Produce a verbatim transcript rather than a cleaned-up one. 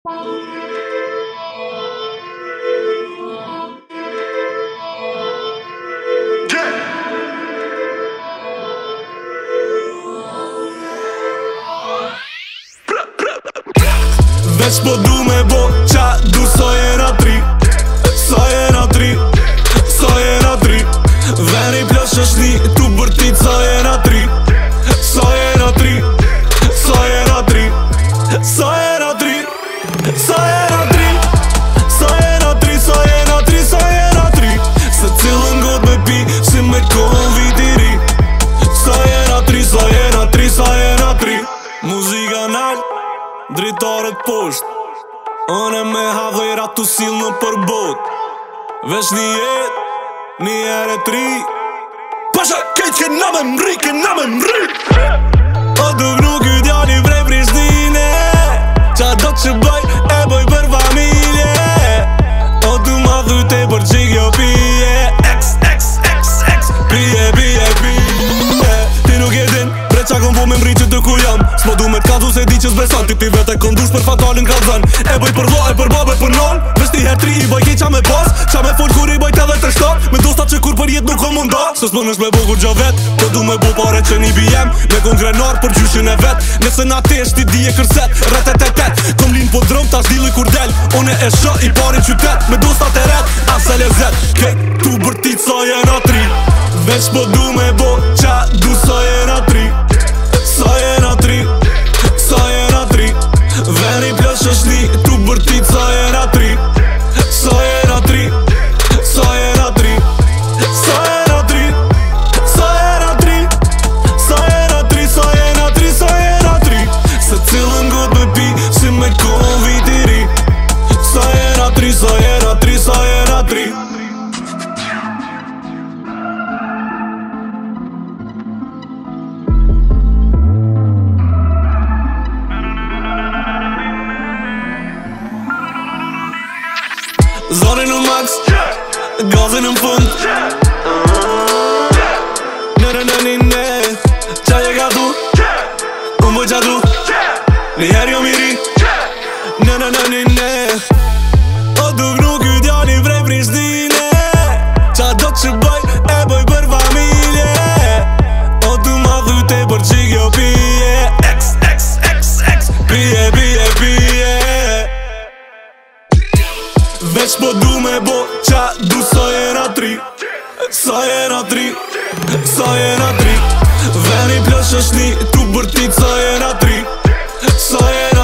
Veç po du me bo qa du so jena tri, so jena tri, so jena tri. Veni plosh është ni tu bërtit so jena tri, so jena tri, so jena tri, so jena tri, so jena tri, so jena tri, so jena tri, so jena tri. Se cilën got me pi si me kohën viti ri. So jena tri, so jena tri, so jena tri. Muzika nal, dritarët posht, unë me havera tu sil në përbot. Vesh një jet, një ere tri. Pasha kejt ke na me mri, ke na me mri. O duk nuk i djali vrej Prishtine, qa do që bëj, e bëj për familje. O du ma dhute për që kjo pije. X, X, X, X, pije, pije, pije. Ti nuk e din, bre qa kom po me mri që të ku jam. S'po du me t'kazu se di që s'besan, ti ti vete kondush për fatalin kalzan. E bëj për vla, e për babe, për non. Vesh ti her tri i bëj kej qa me pas, qa me fol kur i bëj t'edhe të shtat. Me dosta që kur për jet nuk o munda, se s'pon është me bo kur gjo vet. Po du me bo pare që një bijem, me kon grenar për gjyshin e vet. Nëse na tesh ti di e kërset, retetetet. Kom lin po drom, ta s'dili kur del. Une e shë i pari qytet, me dosta të ret, ase lezet. Kej, tu bërtit so jena tri. Veç po du me bo qa du so jena tri, so jena tri, so jena tri. Veni plosh është ni tu bërtit so jena tri, so jena tri, so jena tri, so jena tri, so jena tri, so jena tri, so jena tri, so jena tri. Se cilën got me pi si me kohën viti ri. So jena tri, so jena tri, so jena tri. Zoni në max, gazin në fund. Nere në një ne, qa je ka du, unë bëj qa du, një her jo miri. Nere në një ne, o duk nuk i djali vrej Prishtine, qa do që bëj, e bëj për familje. O du ma dhute për që kjo pije. X, X, X, X, pije, pije, pije. Veç po du me bo qa du so jena tri, so jena tri, so jena tri. Veni plosh është ni tu bërtit so jena tri, so jena